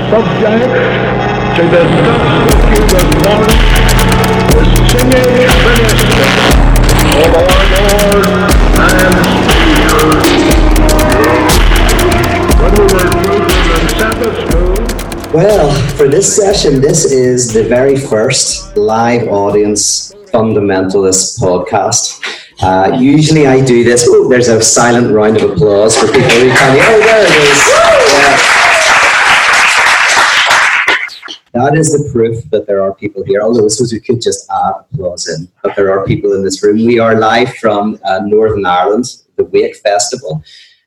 subject to discuss with you this morning is singing ministry of our Lord and Savior. When we were children in Sabbath school. Well, for this session, this is the very first live audience fundamentalist podcast. Usually I do this. Oh, there's a silent round of applause for people who tell me, oh, there it is. That is the proof that there are people here. Although I suppose we could just add applause in, but there are people in this room. We are live from Northern Ireland, the Wake Festival.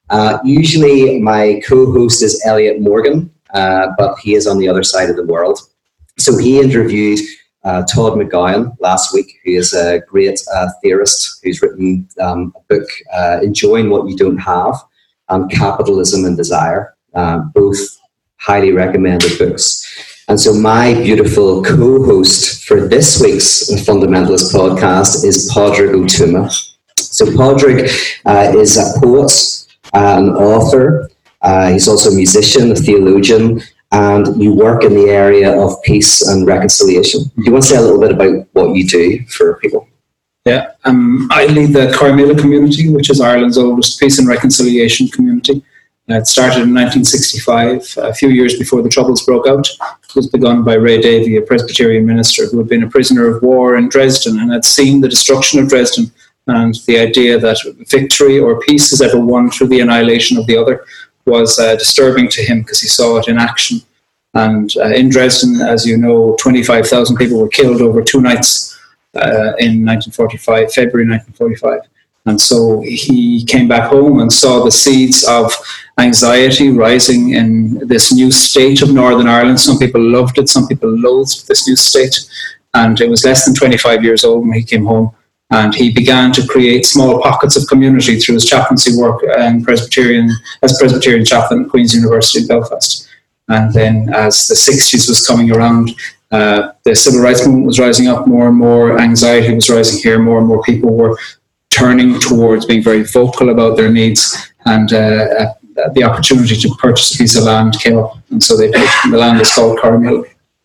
Usually my co-host is Elliot Morgan, but he is on the other side of the world. So he interviewed Todd McGowan last week, who is a great theorist who's written a book, Enjoying What You Don't Have, and Capitalism and Desire, both highly recommended books. And so my beautiful co-host for this week's Fundamentalist podcast is Padraig Ó Tuama. So Padraig is a poet, an author. He's also a musician, a theologian, and you work in the area of peace and reconciliation. Do you want to say a little bit about what you do for people? Yeah, I lead the Corrymeela community, which is Ireland's oldest peace and reconciliation community. It started in 1965, a few years before the Troubles broke out. It was begun by Ray Davey, a Presbyterian minister who had been a prisoner of war in Dresden and had seen the destruction of Dresden and the idea that victory or peace is ever won through the annihilation of the other was disturbing to him because he saw it in action. And in Dresden, as you know, 25,000 people were killed over 2 nights in February 1945. And so he came back home and saw the seeds of anxiety rising in this new state of Northern Ireland. Some people loved it, some people loathed this new state. And it was less than 25 years old when he came home. And he began to create small pockets of community through his chaplaincy work as Presbyterian chaplain at Queen's University in Belfast. And then as the 60s was coming around, the civil rights movement was rising up more and more, anxiety was rising here, more and more people were turning towards being very vocal about their needs, and the opportunity to purchase a piece of land came up. And so the land is called Corrymeela.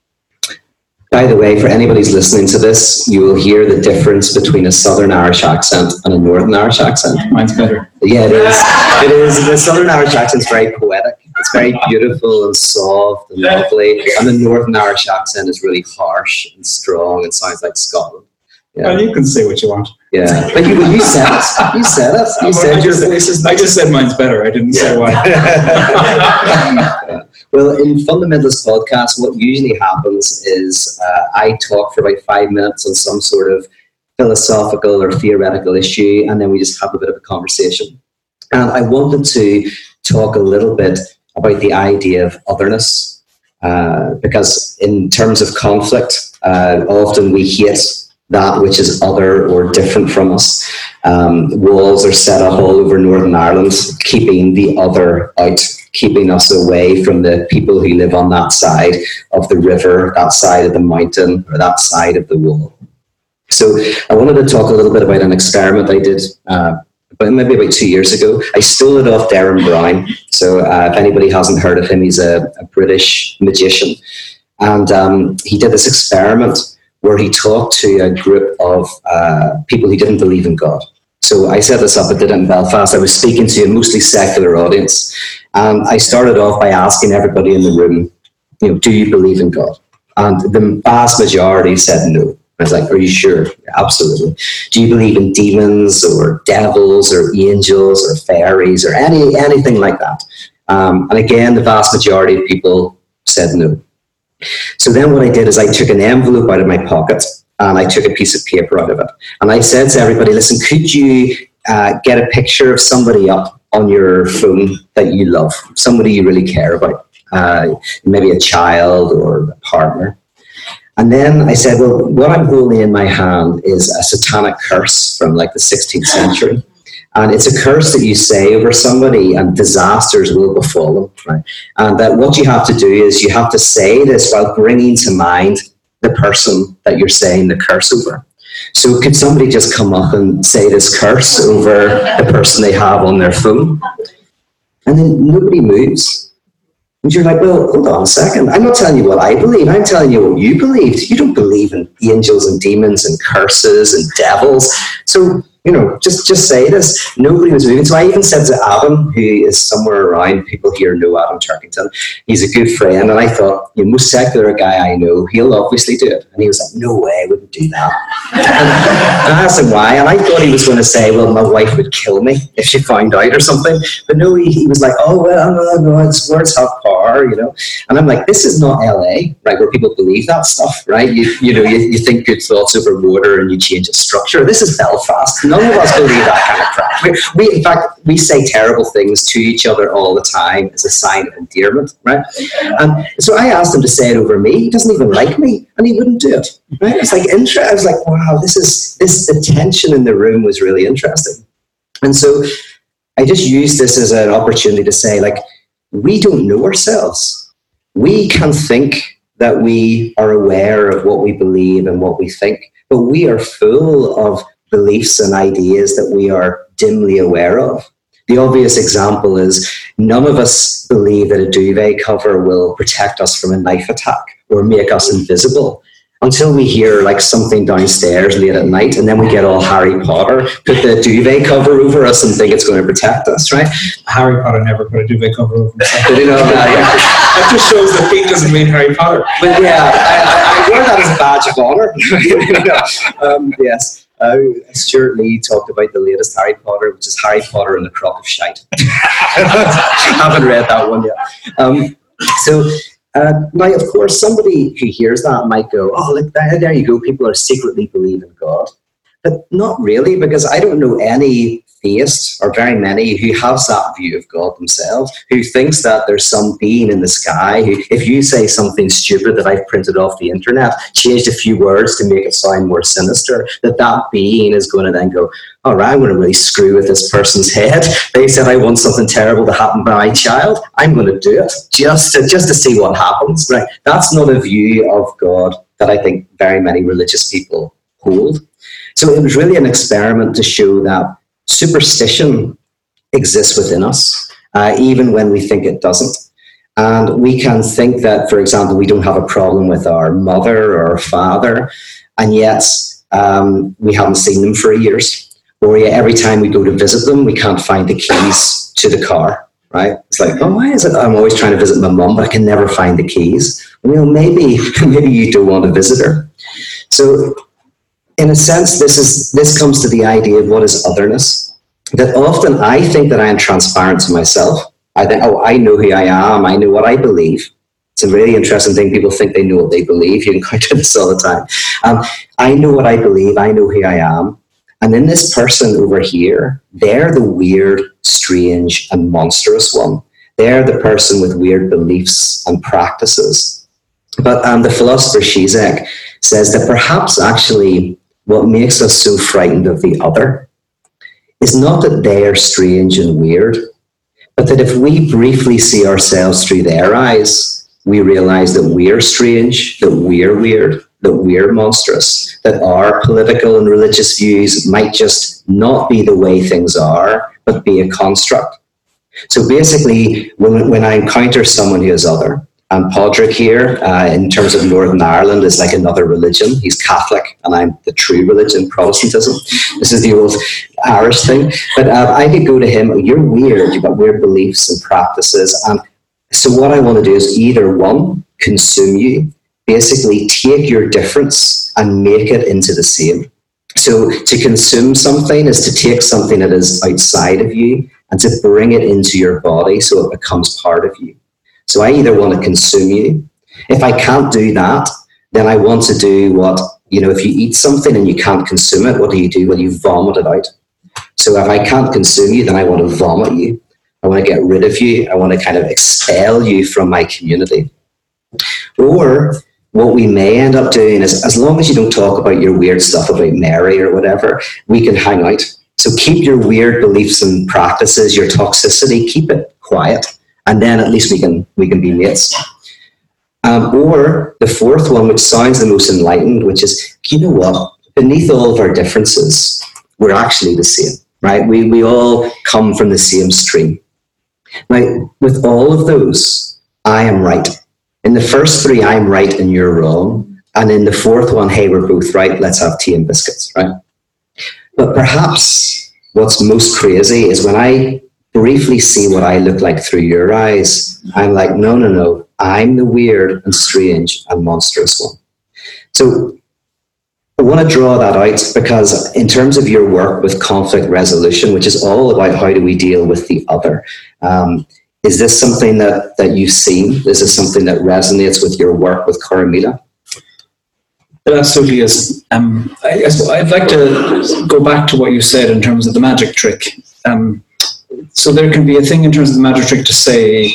By the way, for anybody who's listening to this, you will hear the difference between a Southern Irish accent and a Northern Irish accent. Mine's better. Yeah, it is. It is. The Southern Irish accent is very poetic. It's very beautiful and soft and lovely. And the Northern Irish accent is really harsh and strong and sounds like Scotland. Yeah. Well, you can say what you want. Yeah, but you said it. You said it. You said your voice is. I just said mine's better. I didn't say why. Well, in Fundamentalist Podcast, what usually happens is I talk for about 5 minutes on some sort of philosophical or theoretical issue, and then we just have a bit of a conversation. And I wanted to talk a little bit about the idea of otherness, because in terms of conflict, often we hate that which is other or different from us. Walls are set up all over Northern Ireland, keeping the other out, keeping us away from the people who live on that side of the river, that side of the mountain, or that side of the wall. So I wanted to talk a little bit about an experiment I did maybe about 2 years ago. I stole it off Derren Brown. So if anybody hasn't heard of him, he's a British magician. And he did this experiment where he talked to a group of people who didn't believe in God. So I set this up, I did it in Belfast. I was speaking to a mostly secular audience. And I started off by asking everybody in the room, do you believe in God? And the vast majority said no. I was like, are you sure? Absolutely. Do you believe in demons or devils or angels or fairies or anything like that? And again, the vast majority of people said no. So then what I did is I took an envelope out of my pocket and I took a piece of paper out of it. And I said to everybody, listen, could you get a picture of somebody up on your phone that you love, somebody you really care about, maybe a child or a partner. And then I said, well, what I'm holding in my hand is a satanic curse from like the 16th century. And it's a curse that you say over somebody and disasters will befall them. Right? And that what you have to do is you have to say this while bringing to mind the person that you're saying the curse over. So could somebody just come up and say this curse over the person they have on their phone? And then nobody moves. And you're like, well, hold on a second. I'm not telling you what I believe. I'm telling you what you believed. You don't believe in angels and demons and curses and devils. So, just say this. Nobody was moving. So I even said to Adam, who is somewhere around, people here know Adam Turkington. He's a good friend. And I thought, the most secular guy I know, he'll obviously do it. And he was like, no way, I wouldn't do that. And I asked him why. And I thought he was going to say, well, my wife would kill me if she found out or something. But no, he was like, oh, well, no, it's words have power, And I'm like, this is not LA, right, where people believe that stuff, right? You think good thoughts over water and you change its structure. This is Belfast. None of us believe that kind of crap. In fact, we say terrible things to each other all the time as a sign of endearment, right? And so I asked him to say it over me. He doesn't even like me, and he wouldn't do it, right? It's like, I was like, wow, the tension in the room was really interesting. And so I just used this as an opportunity to say, like, we don't know ourselves. We can think that we are aware of what we believe and what we think, but we are full of beliefs and ideas that we are dimly aware of. The obvious example is none of us believe that a duvet cover will protect us from a knife attack or make us invisible until we hear like something downstairs late at night, and then we get all Harry Potter, put the duvet cover over us and think it's going to protect us, right? Harry Potter never put a duvet cover over himself. That just shows that Pete doesn't mean Harry Potter. But yeah, I wear that as a badge of honor. Yes. Stuart Lee talked about the latest Harry Potter, which is Harry Potter and the Crock of Shite. Haven't read that one yet. Now, of course, somebody who hears that might go, oh, look, there you go, people are secretly believing God. But not really, because I don't know any theist, or very many, who has that view of God themselves, who thinks that there's some being in the sky, who, if you say something stupid that I've printed off the internet, changed a few words to make it sound more sinister, that being is going to then go, all right, I'm going to really screw with this person's head. They said I want something terrible to happen to my child. I'm going to do it just to see what happens. Right? That's not a view of God that I think very many religious people hold. So it was really an experiment to show that superstition exists within us, even when we think it doesn't. And we can think that, for example, we don't have a problem with our mother or our father, and yet we haven't seen them for years. Or yet every time we go to visit them, we can't find the keys to the car, right? It's like, oh, why is it I'm always trying to visit my mum, but I can never find the keys? Well, maybe you don't want to visit her. So in a sense, this comes to the idea of what is otherness. That often I think that I am transparent to myself. I think, oh, I know who I am. I know what I believe. It's a really interesting thing. People think they know what they believe. You encounter this all the time. I know what I believe. I know who I am. And then this person over here, they're the weird, strange, and monstrous one. They're the person with weird beliefs and practices. But the philosopher Zizek says that perhaps actually what makes us so frightened of the other is not that they are strange and weird, but that if we briefly see ourselves through their eyes, we realize that we're strange, that we're weird, that we're monstrous, that our political and religious views might just not be the way things are, but be a construct. So basically, when I encounter someone who is other, and Padraig here, in terms of Northern Ireland, is like another religion. He's Catholic, and I'm the true religion, Protestantism. This is the old Irish thing. But I could go to him, you're weird, you've got weird beliefs and practices. And so what I want to do is either one, consume you, basically take your difference and make it into the same. So to consume something is to take something that is outside of you and to bring it into your body so it becomes part of you. So I either want to consume you. If I can't do that, then I want to do what, if you eat something and you can't consume it, what do? Well, you vomit it out. So if I can't consume you, then I want to vomit you. I want to get rid of you. I want to kind of expel you from my community. Or what we may end up doing is, as long as you don't talk about your weird stuff about Mary or whatever, we can hang out. So keep your weird beliefs and practices, your toxicity, keep it quiet. And then at least we can be mates. Or the fourth one, which sounds the most enlightened, which is, you know what? Beneath all of our differences, we're actually the same, right? We all come from the same stream. Now, with all of those, I am right. In the first three, I'm right and you're wrong. And in the fourth one, hey, we're both right. Let's have tea and biscuits, right? But perhaps what's most crazy is when I briefly see what I look like through your eyes, I'm like, no. I'm the weird and strange and monstrous one. So I want to draw that out because in terms of your work with conflict resolution, which is all about how do we deal with the other, is this something that you've seen? Is this something that resonates with your work with Corrymeela? It absolutely is. I'd like to go back to what you said in terms of the magic trick. So there can be a thing in terms of the magic trick to say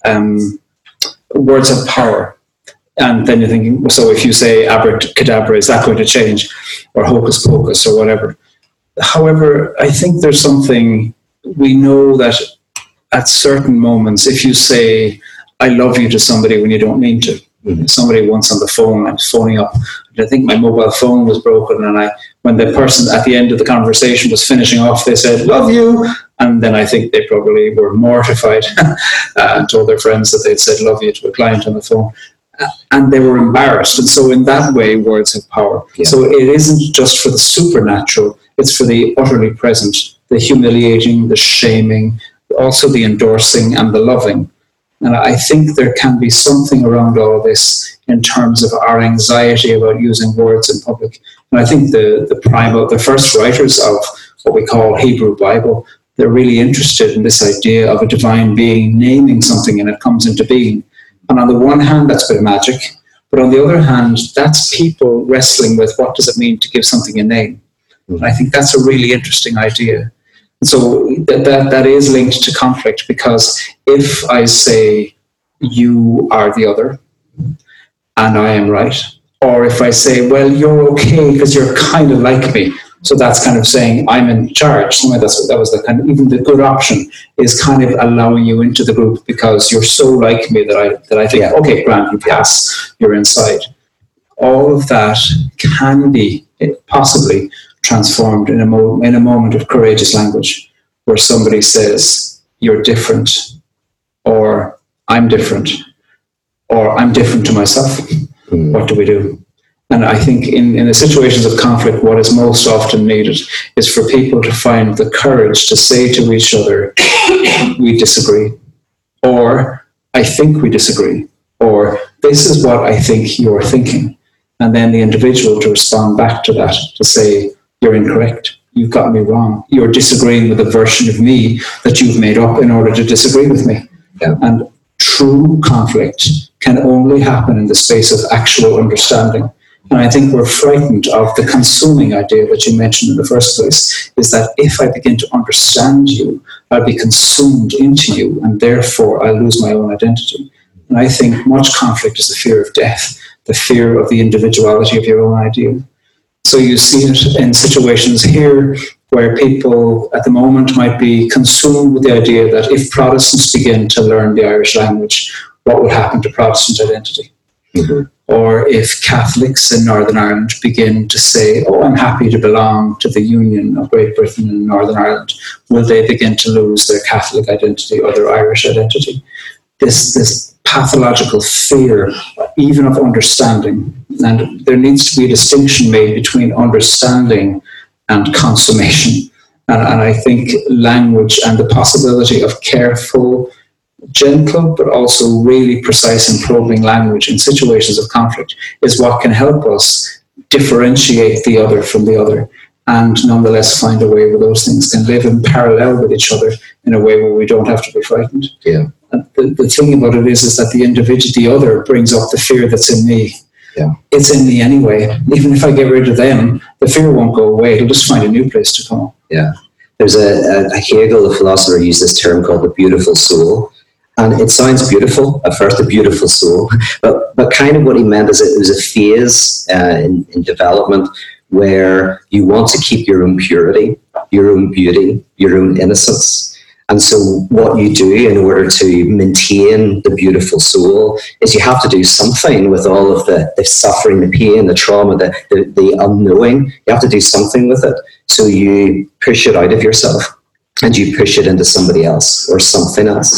words have power. And then you're thinking, so if you say abracadabra, is that going to change? Or hocus pocus or whatever. However, I think there's something, we know that at certain moments, if you say, I love you to somebody when you don't mean to. Mm-hmm. Somebody once on the phone, I was phoning up. I think my mobile phone was broken, and when the person at the end of the conversation was finishing off, they said, love you. And then I think they probably were mortified and told their friends that they'd said love you to a client on the phone. And they were embarrassed. And so in that way, words have power. Yeah. So it isn't just for the supernatural, it's for the utterly present, the humiliating, the shaming, also the endorsing and the loving. And I think there can be something around all of this in terms of our anxiety about using words in public. And I think the first writers of what we call Hebrew Bible, they're really interested in this idea of a divine being naming something and it comes into being. And on the one hand, that's a bit of magic. But on the other hand, that's people wrestling with what does it mean to give something a name. And I think that's a really interesting idea. So that is linked to conflict, because if I say you are the other and I am right, or if I say, well, you're okay because you're kind of like me, so that's kind of saying I'm in charge. That was the kind of, even the good option is kind of allowing you into the group because you're so like me that I think, okay, Grant, you pass, you're inside. All of that can be possibly transformed in a moment of courageous language where somebody says, you're different, or I'm different, or I'm different to myself. What do we do? And I think in the situations of conflict, what is most often needed is for people to find the courage to say to each other, we disagree, or I think we disagree, or this is what I think you're thinking. And then the individual to respond back to that, to say, you're incorrect, you've got me wrong, you're disagreeing with a version of me that you've made up in order to disagree with me. Yeah. And true conflict can only happen in the space of actual understanding. And I think we're frightened of the consuming idea that you mentioned in the first place, is that if I begin to understand you, I'll be consumed into you, and therefore I'll lose my own identity. And I think much conflict is the fear of death, the fear of the individuality of your own idea. So you see it in situations here where people at the moment might be consumed with the idea that if Protestants begin to learn the Irish language, what will happen to Protestant identity? Mm-hmm. Or if Catholics in Northern Ireland begin to say, oh, I'm happy to belong to the Union of Great Britain and Northern Ireland, will they begin to lose their Catholic identity or their Irish identity? This pathological fear, even of understanding. And there needs to be a distinction made between understanding and consummation. And I think language and the possibility of careful, gentle, but also really precise and probing language in situations of conflict is what can help us differentiate the other from the other, and nonetheless find a way where those things can live in parallel with each other in a way where we don't have to be frightened. Yeah. And the thing about it is that the individual, the other, brings up the fear that's in me. Yeah. It's in me anyway. Even if I get rid of them, the fear won't go away. It'll just find a new place to come. Yeah. There's a Hegel, the philosopher, used this term called the beautiful soul. And it sounds beautiful at first, a beautiful soul. But kind of what he meant is it was a phase in development where you want to keep your own purity, your own beauty, your own innocence. And so what you do in order to maintain the beautiful soul is you have to do something with all of the suffering, the pain, the trauma, the unknowing. You have to do something with it. So you push it out of yourself and you push it into somebody else or something else.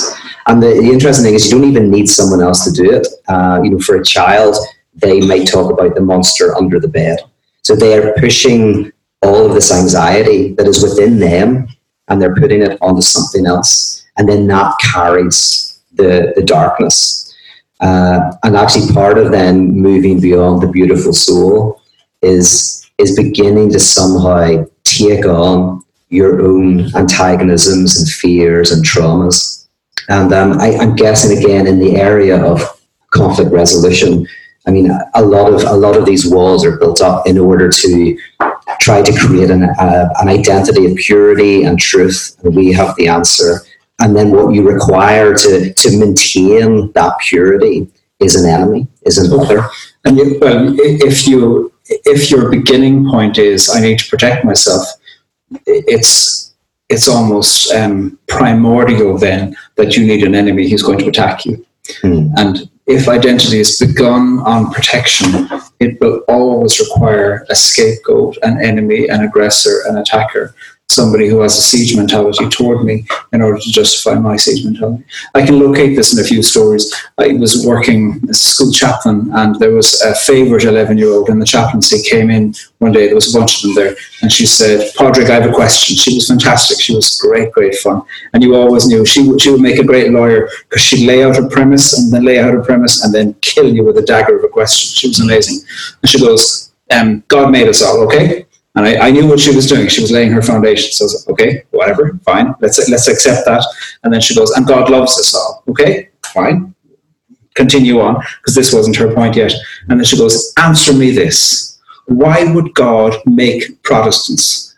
And the interesting thing is you don't even need someone else to do it. For a child, they might talk about the monster under the bed. So they are pushing all of this anxiety that is within them, and they're putting it onto something else. And then that carries the darkness. And actually part of then moving beyond the beautiful soul is beginning to somehow take on your own antagonisms and fears and traumas. And I'm guessing again in the area of conflict resolution, I mean, a lot of these walls are built up in order to try to create an identity of purity and truth, and we have the answer. And then what you require to maintain that purity is an enemy, is an other. And if your beginning point is I need to protect myself, it's almost primordial then that you need an enemy who's going to attack you. And if identity is begun on protection, it will always require a scapegoat, an enemy, an aggressor, an attacker, somebody who has a siege mentality toward me in order to justify my siege mentality. I can locate this in a few stories. I was working as a school chaplain, and there was a favourite 11-year-old in the chaplaincy came in one day. There was a bunch of them there, and she said, "Padraig, I have a question." She was fantastic. She was great fun. And you always knew she would make a great lawyer because she'd lay out a premise and then lay out a premise and then kill you with a dagger of a question. She was amazing. And she goes, God made us all, okay? And I knew what she was doing. She was laying her foundation. So I was like, okay, whatever, fine. Let's accept that. And then she goes, and God loves us all. Okay, fine. Continue on, because this wasn't her point yet. And then she goes, answer me this. Why would God make Protestants?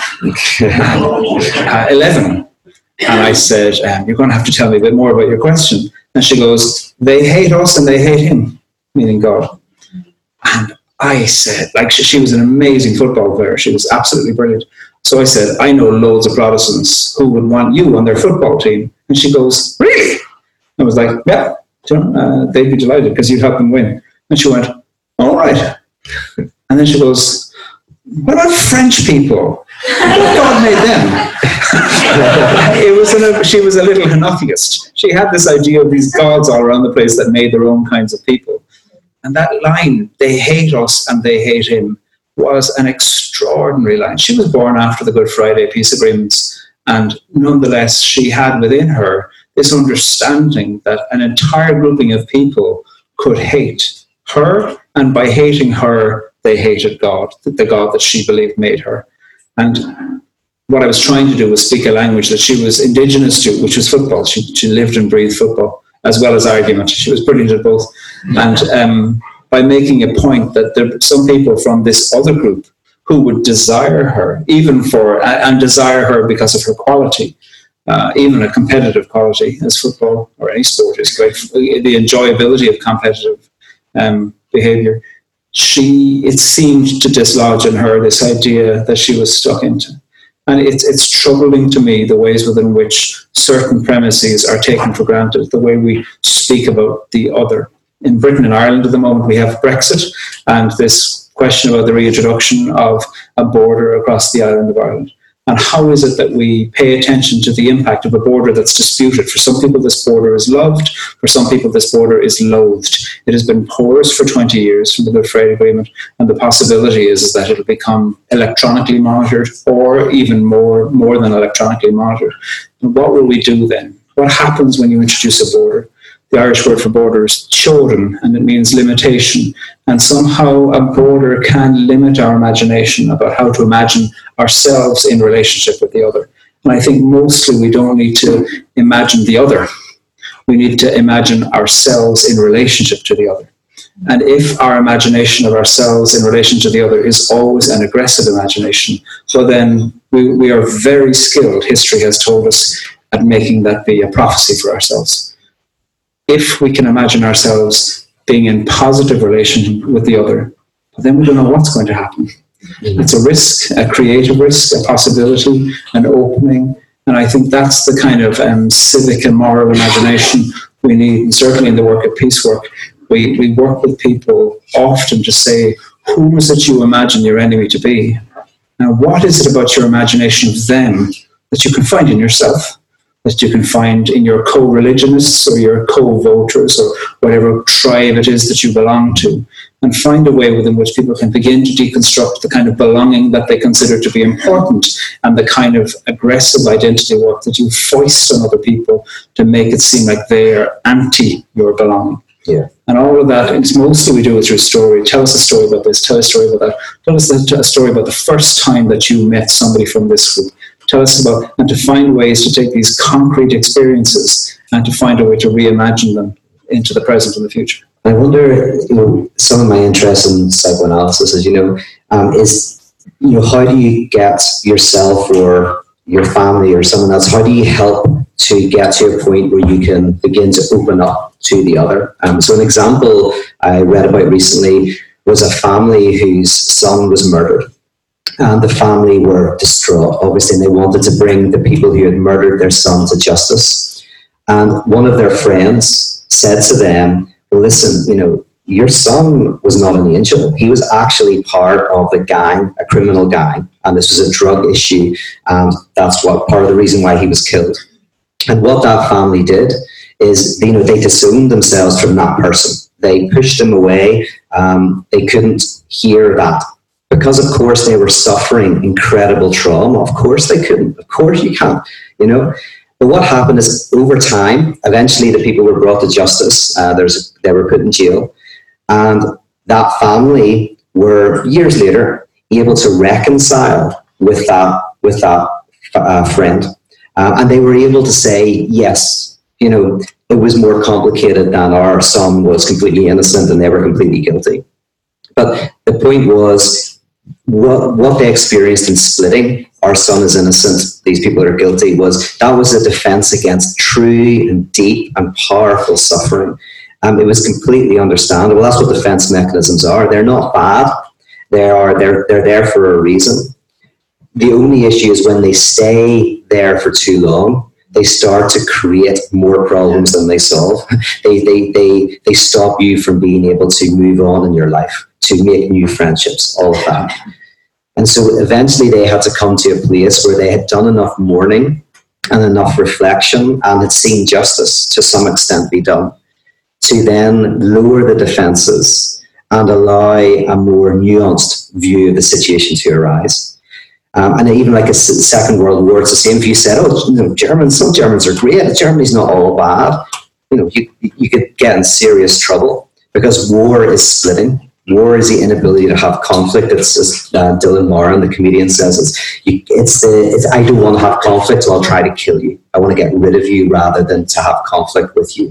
11. And I said, you're going to have to tell me a bit more about your question. And she goes, they hate us and they hate him, meaning God. And I said, like, she was an amazing football player. She was absolutely brilliant. So I said, I know loads of Protestants who would want you on their football team. And she goes, really? I was like, yeah, they'd be delighted because you'd help them win. And she went, all right. And then she goes, what about French people? God made them. She was a little henotheist. She had this idea of these gods all around the place that made their own kinds of people. And that line, they hate us and they hate him, was an extraordinary line. She was born after the Good Friday peace agreements, and nonetheless, she had within her this understanding that an entire grouping of people could hate her, and by hating her, they hated God, the God that she believed made her. And what I was trying to do was speak a language that she was indigenous to, which was football. She lived and breathed football, as well as argument. She was brilliant at both. And by making a point that there are some people from this other group who would desire her, and desire her because of her quality, even a competitive quality, as football or any sport is great, the enjoyability of competitive behaviour. It seemed to dislodge in her this idea that she was stuck into. And it's troubling to me the ways within which certain premises are taken for granted, the way we speak about the other. In Britain and Ireland at the moment, we have Brexit and this question about the reintroduction of a border across the island of Ireland. And how is it that we pay attention to the impact of a border that's disputed? For some people, this border is loved. For some people, this border is loathed. It has been porous for 20 years from the Good Friday Agreement, and the possibility is that it'll become electronically monitored, or even more than electronically monitored. And what will we do then? What happens when you introduce a border? The Irish word for border is choden, and it means limitation. And somehow a border can limit our imagination about how to imagine ourselves in relationship with the other. And I think mostly we don't need to imagine the other. We need to imagine ourselves in relationship to the other. And if our imagination of ourselves in relation to the other is always an aggressive imagination, well then we are very skilled, history has told us, at making that be a prophecy for ourselves. If we can imagine ourselves being in positive relation with the other, then we don't know what's going to happen. It's a risk, a creative risk, a possibility, an opening. And I think that's the kind of civic and moral imagination we need. And certainly in the work of peace work, we work with people often to say, who is it you imagine your enemy to be? Now, what is it about your imagination of them that you can find in yourself? that you can find in your co-religionists or your co-voters or whatever tribe it is that you belong to, and find a way within which people can begin to deconstruct the kind of belonging that they consider to be important and the kind of aggressive identity work that you foist on other people to make it seem like they're anti your belonging. Yeah. And all of that, it's mostly we do it through story. Tell us a story about this, tell us a story about that. Tell us a story about the first time that you met somebody from this group. Tell us about, and to find ways to take these concrete experiences and to find a way to reimagine them into the present and the future. I wonder, some of my interest in psychoanalysis is, how do you get yourself or your family or someone else, how do you help to get to a point where you can begin to open up to the other? So an example I read about recently was a family whose son was murdered. And the family were distraught, obviously, and they wanted to bring the people who had murdered their son to justice. And one of their friends said to them, well, listen, your son was not an angel. He was actually part of a gang, a criminal gang, and this was a drug issue, and that's part of the reason why he was killed. And what that family did is, they disowned themselves from that person. They pushed him away. They couldn't hear that. Because, of course, they were suffering incredible trauma. Of course they couldn't. Of course you can't, But what happened is, over time, eventually the people were brought to justice. They were put in jail. And that family were, years later, able to reconcile with that friend. And they were able to say, yes, it was more complicated than our son was completely innocent and they were completely guilty. But the point was, what they experienced in splitting, our son is innocent, these people are guilty, was a defense against true and deep and powerful suffering. It was completely understandable. That's what defense mechanisms are. They're not bad. They're there for a reason. The only issue is when they stay there for too long, they start to create more problems than they solve. They stop you from being able to move on in your life, to make new friendships, all of that. And so eventually they had to come to a place where they had done enough mourning and enough reflection and had seen justice to some extent be done, to then lower the defenses and allow a more nuanced view of the situation to arise. And even like a Second World War, it's the same. If you said, some Germans are great, Germany's not all bad, you could get in serious trouble, because war is splitting. War is the inability to have conflict. It's as Dylan Moran, the comedian, says, it's I don't want to have conflict, so I'll try to kill you. I want to get rid of you rather than to have conflict with you.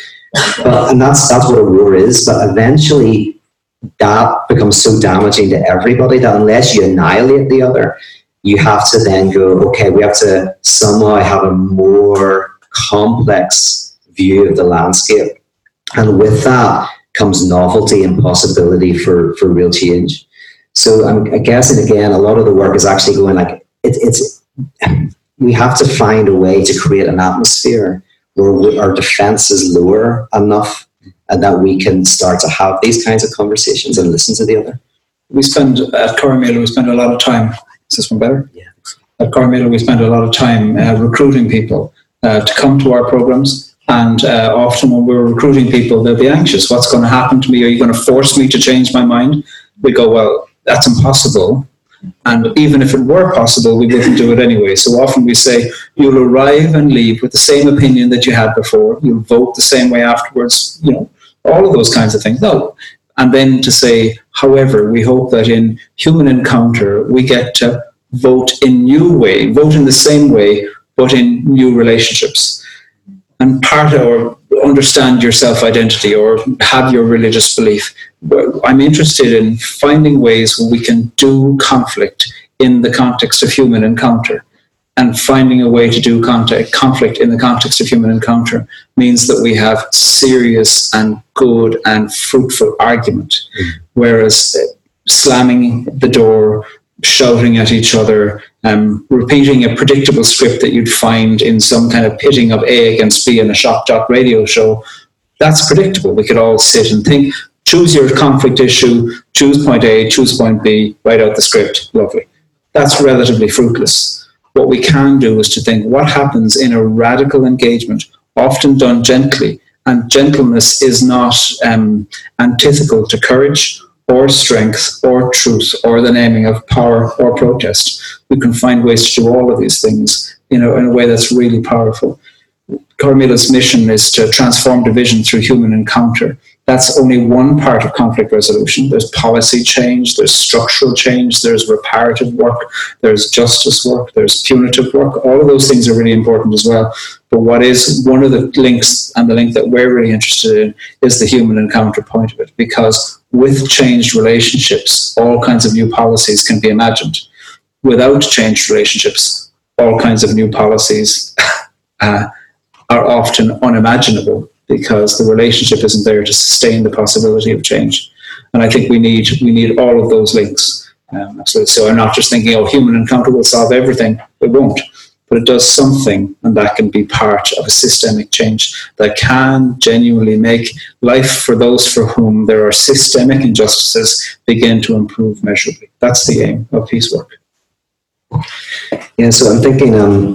And that's what a war is. But eventually that becomes so damaging to everybody that unless you annihilate the other, you have to then go, okay, we have to somehow have a more complex view of the landscape. And with that comes novelty and possibility for real change. So I guess, and again, a lot of the work is actually going like, we have to find a way to create an atmosphere where our defense is lower enough and that we can start to have these kinds of conversations and listen to the other. At Corrymeela, we spend a lot of time. Is this one better? Yeah. At Corrymeela, we spend a lot of time recruiting people to come to our programs. And often when we're recruiting people, they'll be anxious. What's going to happen to me? Are you going to force me to change my mind? We go, well, that's impossible. And even if it were possible, we wouldn't do it anyway. So often we say, you'll arrive and leave with the same opinion that you had before. You'll vote the same way afterwards. All of those kinds of things. No. And then to say, however, we hope that in human encounter, we get to vote in the same way, but in new relationships. And or understand your self-identity or have your religious belief. I'm interested in finding ways where we can do conflict in the context of human encounter. And finding a way to do conflict in the context of human encounter means that we have serious and good and fruitful argument. Whereas slamming the door, shouting at each other, repeating a predictable script that you'd find in some kind of pitting of A against B in a shock jock radio show, that's predictable. We could all sit and think, choose your conflict issue, choose point A, choose point B, write out the script, lovely. That's relatively fruitless. What we can do is to think what happens in a radical engagement, often done gently. And gentleness is not antithetical to courage or strength or truth or the naming of power or protest. We can find ways to do all of these things, in a way that's really powerful. Corrymeela's mission is to transform division through human encounter. That's only one part of conflict resolution. There's policy change, there's structural change, there's reparative work, there's justice work, there's punitive work. All of those things are really important as well. But what is one of the links, and the link that we're really interested in, is the human encounter point of it. Because with changed relationships, all kinds of new policies can be imagined. Without changed relationships, all kinds of new policies are often unimaginable, because the relationship isn't there to sustain the possibility of change. And I think we need all of those links. So I'm not just thinking, human encounter will solve everything. It won't. But it does something, and that can be part of a systemic change that can genuinely make life for those for whom there are systemic injustices begin to improve measurably. That's the aim of peace work. Yeah, so I'm thinking,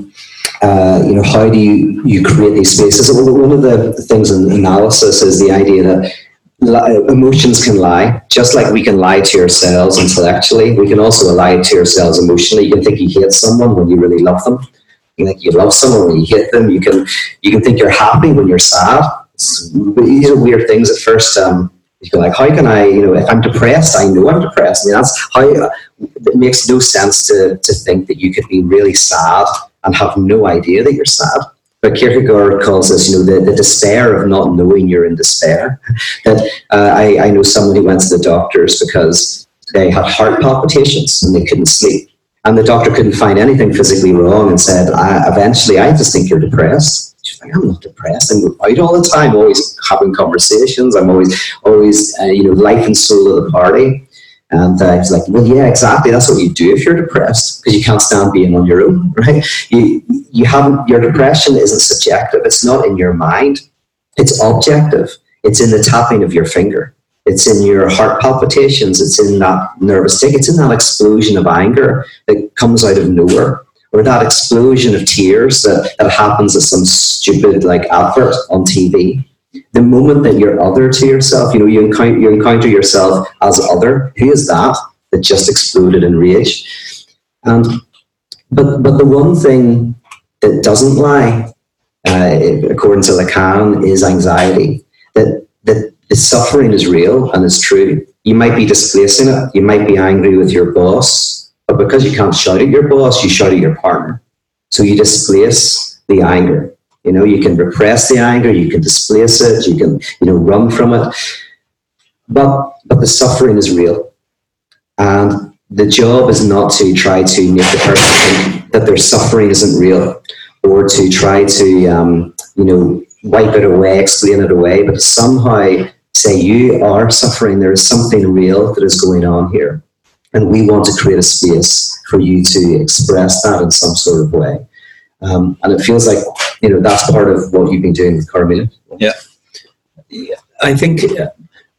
how do you create these spaces? One of the things in analysis is the idea that emotions can lie, just like we can lie to ourselves intellectually. We can also lie to ourselves emotionally. You can think you hate someone when you really love them. You think you love someone when you hate them. You can think you're happy when you're sad. These are weird things at first. You go like, how can I, if I'm depressed, I know I'm depressed. I mean, that's how it makes no sense to think that you could be really sad and have no idea that you're sad. But Kierkegaard calls this, the despair of not knowing you're in despair. That I know someone who went to the doctors because they had heart palpitations and they couldn't sleep. And the doctor couldn't find anything physically wrong and said, eventually, I just think you're depressed. She's like, I'm not depressed. I'm out all the time, always having conversations. I'm always life and soul of the party. And he's like, well, yeah, exactly. That's what you do if you're depressed, because you can't stand being on your own, right? Your depression isn't subjective. It's not in your mind. It's objective. It's in the tapping of your finger. It's in your heart palpitations. It's in that nervous tick. It's in that explosion of anger that comes out of nowhere, or that explosion of tears that happens at some stupid advert on TV. The moment that you're other to yourself, you encounter yourself as other. Who is that just exploded in rage? But the one thing that doesn't lie, according to Lacan, is anxiety. That the suffering is real and is true. You might be displacing it. You might be angry with your boss, but because you can't shout at your boss, you shout at your partner. So you displace the anger. You can repress the anger, you can displace it, you can, run from it. But the suffering is real. And the job is not to try to make the person think that their suffering isn't real, or to try to, wipe it away, explain it away, but to somehow say, you are suffering, there is something real that is going on here. And we want to create a space for you to express that in some sort of way. And it feels like, that's part of what you've been doing with Corrymeela. Yeah. I think to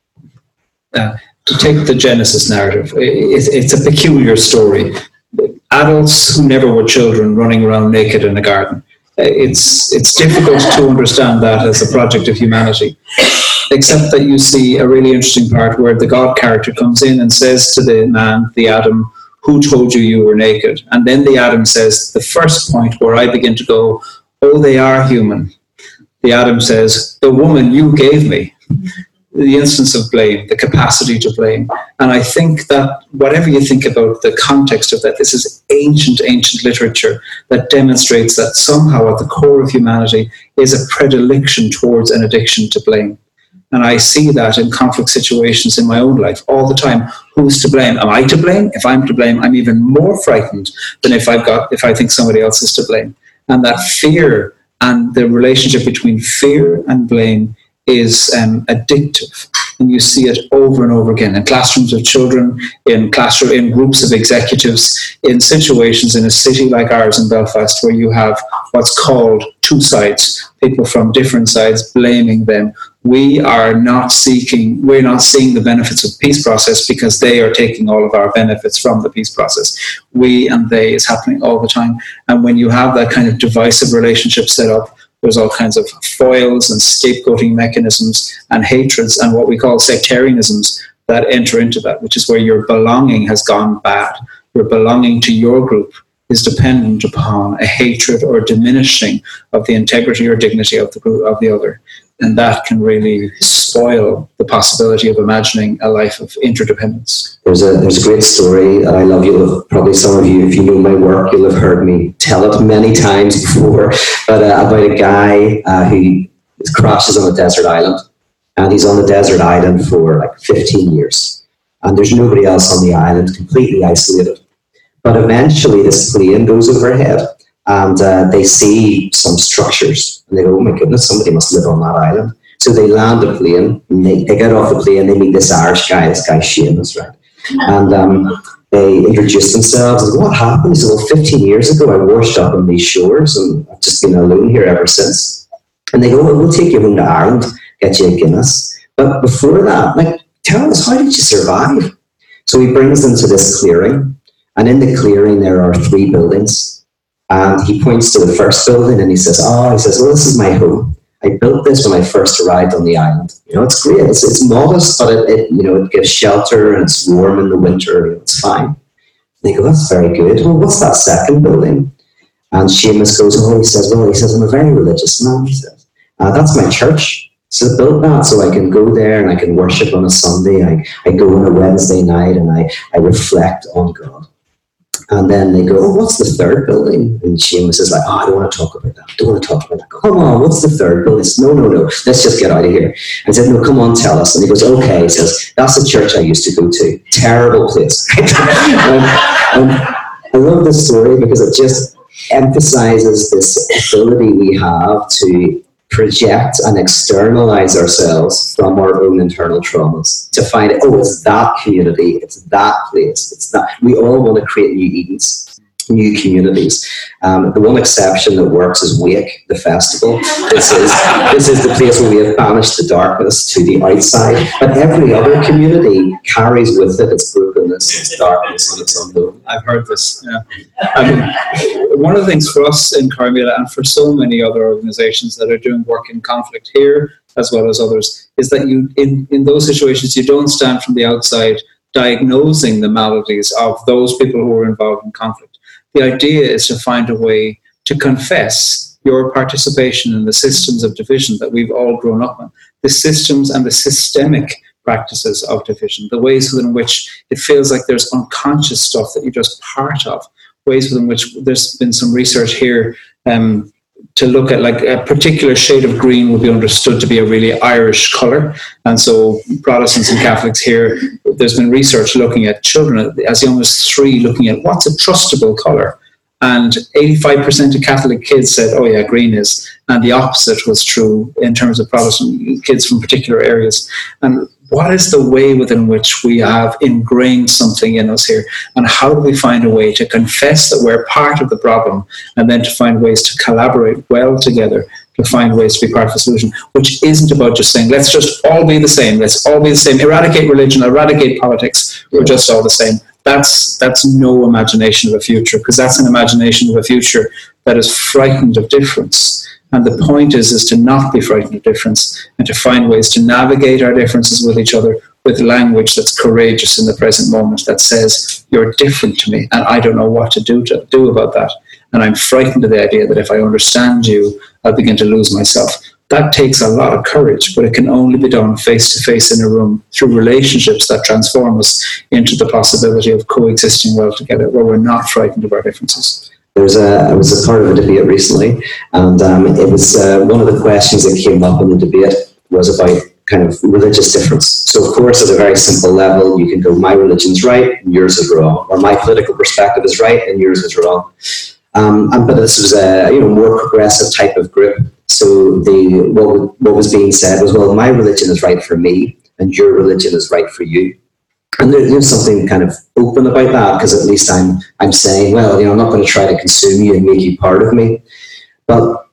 take the Genesis narrative, it's a peculiar story. Adults who never were children running around naked in a garden. It's difficult to understand that as a project of humanity, except that you see a really interesting part where the God character comes in and says to the man, the Adam, who told you were naked? And then the Adam says, the first point where I begin to go, oh, they are human. The Adam says, the woman you gave me. The instance of blame, the capacity to blame. And I think that whatever you think about the context of that, this is ancient literature that demonstrates that somehow at the core of humanity is a predilection towards an addiction to blame. And I see that in conflict situations in my own life all the time. Who's to blame? Am I to blame? If I'm to blame, I'm even more frightened than if I think somebody else is to blame. And that fear and the relationship between fear and blame is addictive. And you see it over and over again in classrooms of children, in groups of executives, in situations in a city like ours in Belfast, where you have what's called two sides, people from different sides blaming them we're not seeing the benefits of the peace process because they are taking all of our benefits from the peace process. We and they is happening all the time. And when you have that kind of divisive relationship set up, there's all kinds of foils and scapegoating mechanisms and hatreds and what we call sectarianisms that enter into that, which is where your belonging has gone bad. Your belonging to your group is dependent upon a hatred or diminishing of the integrity or dignity of the group, of the other. And that can really spoil the possibility of imagining a life of interdependence. There's a great story that I love. Probably some of you, if you know my work, you'll have heard me tell it many times before, but about a guy who crashes on a desert island. And he's on the desert island for like 15 years. And there's nobody else on the island, completely isolated. But eventually this plane goes overhead and they see some structures. And they go, oh my goodness, somebody must live on that island. So they land the plane, and they get off the plane, they meet this Irish guy, this guy Seamus, right? And they introduce themselves. And what happened? He said, well, 15 years ago, I washed up on these shores and I've just been alone here ever since. And they go, well, we'll take you home to Ireland, get you a Guinness. But before that, tell us, how did you survive? So he brings them to this clearing. And in the clearing, there are 3 buildings. And he points to the first building and he says, well, this is my home. I built this when I first arrived on the island. It's great. It's modest, but it gives shelter and it's warm in the winter. It's fine. And they go, that's very good. Well, what's that second building? And Seamus goes, he says, I'm a very religious man. He says, that's my church. So I built that so I can go there and I can worship on a Sunday. I go on a Wednesday night and I reflect on God. And then they go, what's the third building? And Seamus is like, I don't want to talk about that. Come on, what's the third building? Says, no, let's just get out of here. And said, no, come on, tell us. And he goes, okay. He says, that's the church I used to go to. Terrible place. I love this story because it just emphasizes this ability we have to project and externalize ourselves from our own internal traumas to find, it's that community, it's that place, it's that. We all want to create new Edens, new communities. The one exception that works is Wake, the festival. This is the place where we have banished the darkness to the outside. But every other community carries with it its brokenness, its darkness, and its unknown. I've heard this. Yeah. One of the things for us in Carmela and for so many other organisations that are doing work in conflict here as well as others is that you, in those situations, you don't stand from the outside diagnosing the maladies of those people who are involved in conflict. The idea is to find a way to confess your participation in the systems of division that we've all grown up in, the systems and the systemic practices of division, the ways within which it feels like there's unconscious stuff that you're just part of, ways within which there's been some research here to look at, like, a particular shade of green would be understood to be a really Irish colour. And so Protestants and Catholics here, there's been research looking at children as young as 3, looking at what's a trustable colour. And 85% of Catholic kids said, oh yeah, green is. And the opposite was true in terms of Protestant kids from particular areas. And what is the way within which we have ingrained something in us here? And how do we find a way to confess that we're part of the problem and then to find ways to collaborate well together to find ways to be part of the solution, which isn't about just saying, let's just all be the same. Let's all be the same. Eradicate religion, eradicate politics. We're just all the same. That's no imagination of a future, because that's an imagination of a future that is frightened of difference. And the point is to not be frightened of difference and to find ways to navigate our differences with each other with language that's courageous in the present moment, that says, you're different to me and I don't know what to do about that. And I'm frightened of the idea that if I understand you, I'll begin to lose myself. That takes a lot of courage, but it can only be done face to face in a room through relationships that transform us into the possibility of coexisting well together, where we're not frightened of our differences. I was a part of a debate recently, and it was one of the questions that came up in the debate was about kind of religious difference. So, of course, at a very simple level, you can go, my religion's right and yours is wrong, or my political perspective is right and yours is wrong. But this was a more progressive type of group. So what was being said was, well, my religion is right for me and your religion is right for you. And there's something kind of open about that, because at least I'm saying, well, I'm not going to try to consume you and make you part of me. But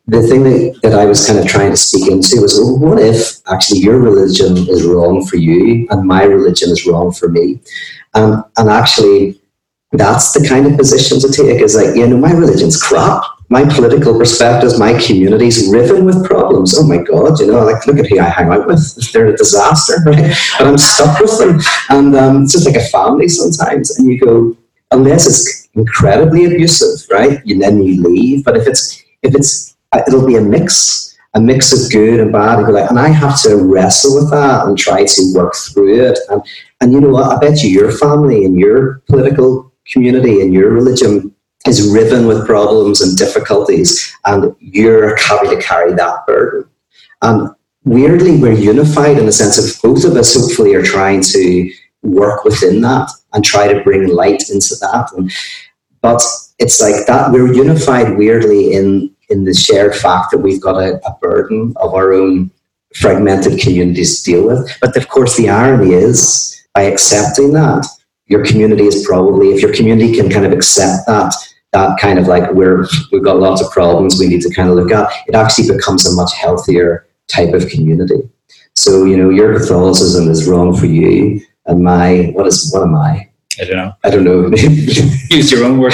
the thing that I was kind of trying to speak into was, well, what if actually your religion is wrong for you and my religion is wrong for me? And actually, that's the kind of position to take, is like, my religion's crap. My political perspectives, my community's riven with problems. Oh my God, like, look at who I hang out with. They're a disaster, right? And I'm stuck with them. And it's just like a family sometimes. And you go, unless it's incredibly abusive, right? Then you leave. But if it's, it'll be a mix of good and bad. And I have to wrestle with that and try to work through it. And you know what? I bet you your family and your political community and your religion is riven with problems and difficulties, and you're having to carry that burden. And weirdly, we're unified in the sense of both of us hopefully are trying to work within that and try to bring light into that. But it's like that we're unified weirdly in the shared fact that we've got a burden of our own fragmented communities to deal with. But of course, the irony is, by accepting that, your community is probably, if your community can kind of accept that kind of like we've got lots of problems we need to kind of look at, it actually becomes a much healthier type of community. So, your Catholicism is wrong for you, and what am I? I don't know. Use your own words.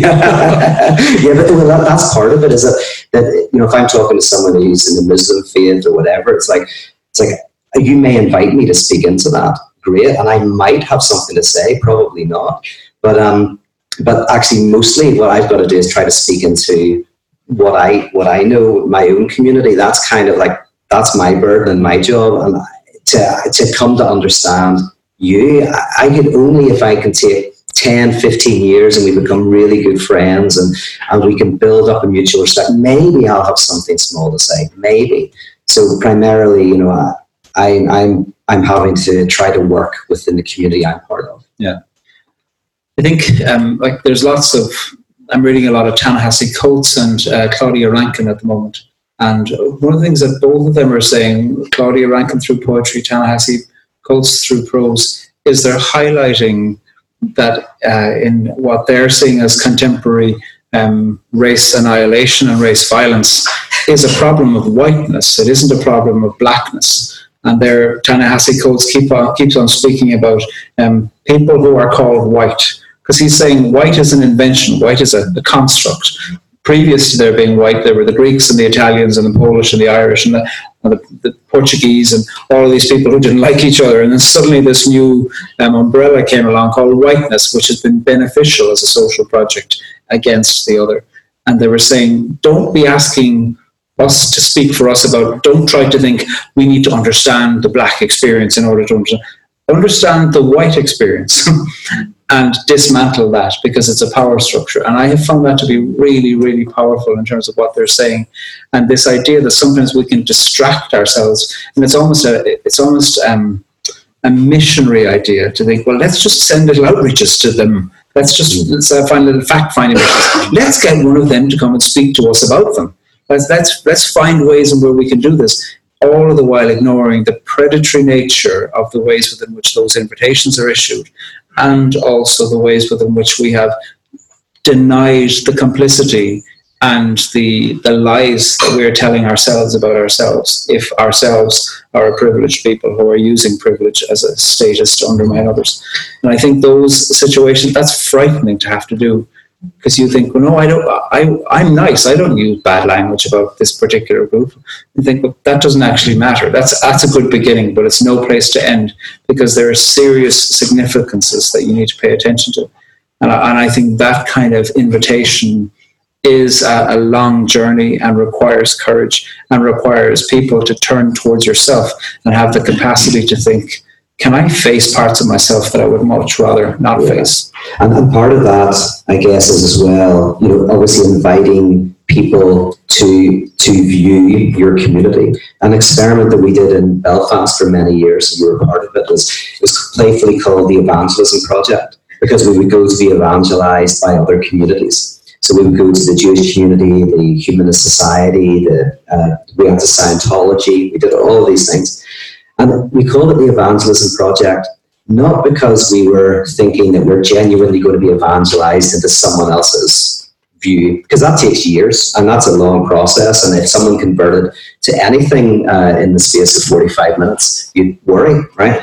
But that's part of it, is that if I'm talking to someone who's in the Muslim faith or whatever, it's like you may invite me to speak into that. Great, and I might have something to say, probably not, but actually mostly what I've got to do is try to speak into what I know, my own community. That's kind of like, that's my burden and my job, and to come to understand you. I could only, if I can take 10, 15 years and we become really good friends and we can build up a mutual respect, maybe I'll have something small to say, maybe. So primarily, I'm having to try to work within the community I'm part of. Yeah. I think there's lots of, I'm reading a lot of Ta-Nehisi Coates and Claudia Rankine at the moment. And one of the things that both of them are saying, Claudia Rankine through poetry, Ta-Nehisi Coates through prose, is they're highlighting that in what they're seeing as contemporary race annihilation and race violence is a problem of whiteness. It isn't a problem of blackness. And there, Ta-Nehisi Coates keeps on speaking about people who are called white, because he's saying white is an invention, white is a construct. Previous to there being white, there were the Greeks and the Italians and the Polish and the Irish and the Portuguese and all of these people who didn't like each other. And then suddenly this new umbrella came along called whiteness, which has been beneficial as a social project against the other. And they were saying, don't be asking us to speak for us about, don't try to think we need to understand the black experience in order to understand the white experience and dismantle that, because it's a power structure. And I have found that to be really, really powerful in terms of what they're saying. And this idea that sometimes we can distract ourselves, and it's almost a missionary idea to think, well, let's just send little outreaches to them. Let's find little fact-finding missions. Let's get one of them to come and speak to us about them. Let's find ways in where we can do this, all of the while ignoring the predatory nature of the ways within which those invitations are issued, and also the ways within which we have denied the complicity and the lies that we're telling ourselves about ourselves, if ourselves are a privileged people who are using privilege as a status to undermine others. And I think those situations, that's frightening to have to do. Because you think, well, no, I'm nice. I don't use bad language about this particular group. You think, well, that doesn't actually matter. That's a good beginning, but it's no place to end, because there are serious significances that you need to pay attention to. And I think that kind of invitation is a long journey and requires courage and requires people to turn towards yourself and have the capacity to think, can I face parts of myself that I would much rather not face? And part of that, I guess, is as well, obviously inviting people to view your community. An experiment that we did in Belfast for many years, and you were part of it, was playfully called the Evangelism Project, because we would go to be evangelized by other communities. So we would go to the Jewish community, the Humanist Society, we went to Scientology, we did all of these things. And we called it the Evangelism Project, not because we were thinking that we're genuinely going to be evangelized into someone else's view, because that takes years and that's a long process. And if someone converted to anything in the space of 45 minutes, you'd worry, right?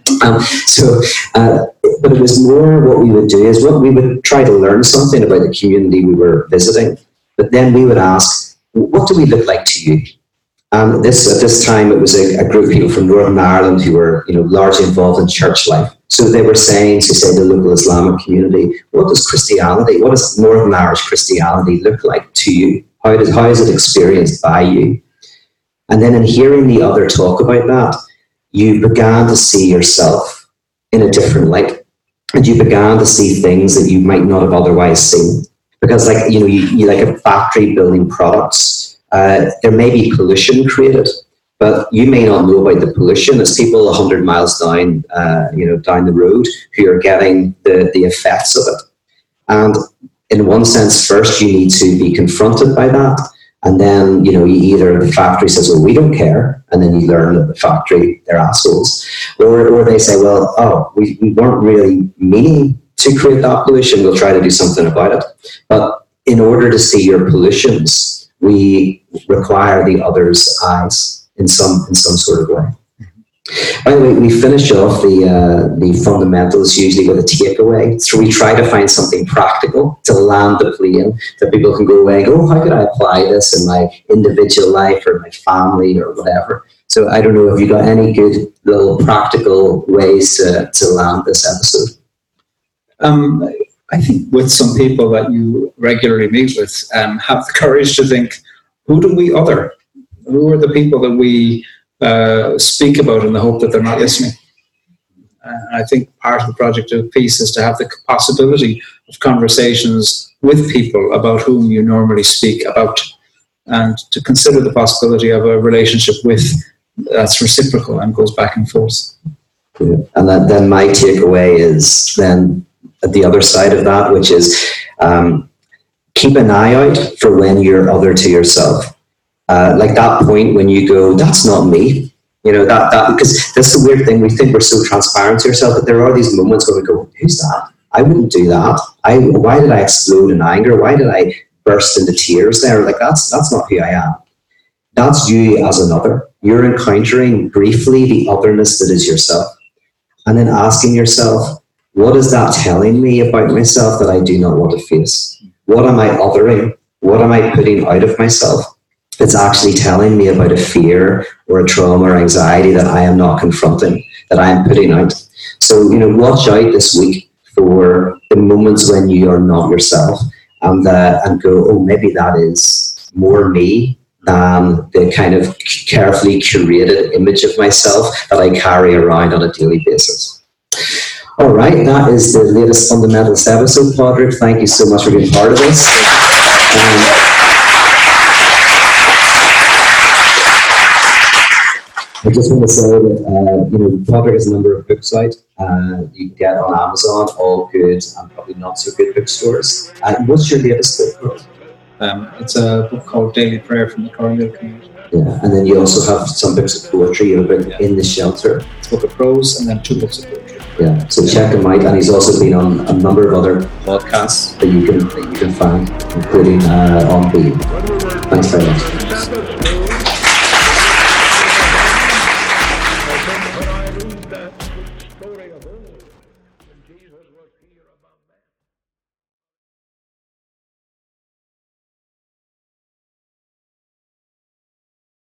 But it was more what we would do is we would try to learn something about the community we were visiting, but then we would ask, what do we look like to you? And at this time, it was a group of people from Northern Ireland who were, largely involved in church life. So they were saying to, say, the local Islamic community, what does Northern Irish Christianity look like to you? How is it experienced by you? And then in hearing the other talk about that, you began to see yourself in a different light. And you began to see things that you might not have otherwise seen. Because you like a factory building products, there may be pollution created, but you may not know about the pollution. It's people 100 miles down, down the road who are getting the effects of it. And in one sense, first you need to be confronted by that. And then, either the factory says, well, we don't care. And then you learn that the factory, they're assholes. Or they say, well, we weren't really meaning to create that pollution. We'll try to do something about it. But in order to see your pollutions, we require the other's eyes in some sort of way. By the way, we finish off the fundamentals usually with a takeaway. So we try to find something practical to land the plane that people can go away and go, how could I apply this in my individual life or my family or whatever? So I don't know if you got any good little practical ways to land this episode. I think with some people that you regularly meet with, have the courage to think, who do we other? Who are the people that we speak about in the hope that they're not listening? I think part of the Project of Peace is to have the possibility of conversations with people about whom you normally speak about, and to consider the possibility of a relationship with that's reciprocal and goes back and forth. Yeah. And then my takeaway is then at the other side of that, which is keep an eye out for when you're other to yourself. Like that point when you go, that's not me. That because that's the weird thing. We think we're so transparent to ourselves, but there are these moments where we go, who's that? I wouldn't do that. Why did I explode in anger? Why did I burst into tears there? Like that's not who I am. That's you as another. You're encountering briefly the otherness that is yourself. And then asking yourself, what is that telling me about myself that I do not want to face? What am I othering? What am I putting out of myself? It's actually telling me about a fear or a trauma or anxiety that I am not confronting, that I am putting out. So, watch out this week for the moments when you are not yourself and go, oh, maybe that is more me than the kind of carefully curated image of myself that I carry around on a daily basis. All right, that is the latest Fundamentals episode, Padraig. Thank you so much for being part of this. I just want to say that, Padraig has a number of books out. You can get on Amazon, all good and probably not so good bookstores. What's your latest book? It's a book called Daily Prayer from the Cornwall Community. Yeah, and then you also have some books of poetry. You have a book, In the Shelter. It's a book of prose and then 2 books of poetry. Yeah, so check him out, and he's also been on a number of other podcasts that you can find, including On Being. Thanks very much.